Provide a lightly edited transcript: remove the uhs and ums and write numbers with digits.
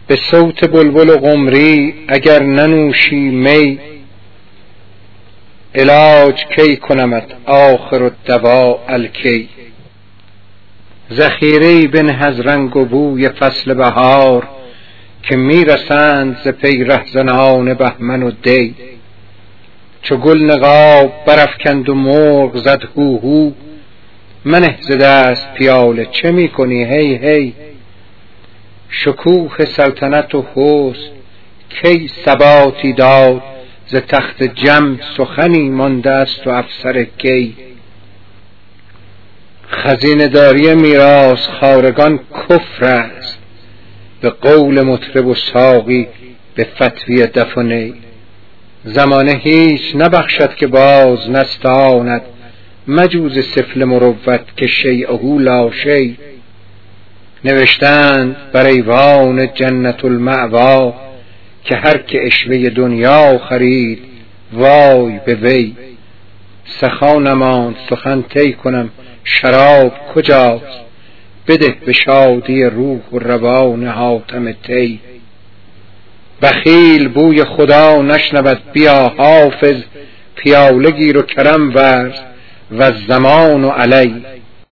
به صوت بلبل و قمری اگر ننوشی می، علاج کی کنمت آخر الدواء الکی. ذخیره‌ای بنه از رنگ و بوی فصل بهار، که میرسند ز پی رهزنان بهمن و دی. چو گل نقاب برافکند و مرغ زد هوهو، منه ز دست پیاله چه میکنی هی هی. شکوه سلطنت و حسن کی ثباتی داد، ز تخت جم سخنی مانده است و افسر کی. خزینه داری میراث خوارگان کفر است، به قول مطرب و ساقی به فتوی دف و نی. زمانه هیچ نبخشد که باز نستاند، مجوز سفل مروت که شیئه لا شی. نوشتند بر ایوان جنت المأوی، که هر که عشوه دنیا خرید وای به وی. سخا نماند سخن طی کنم شراب کجاست، بده به شادی روح و روان حاتم طی. بخیل بوی خدا نشنود بیا حافظ، پیاله گیر و کرم ورز و الزمان علی.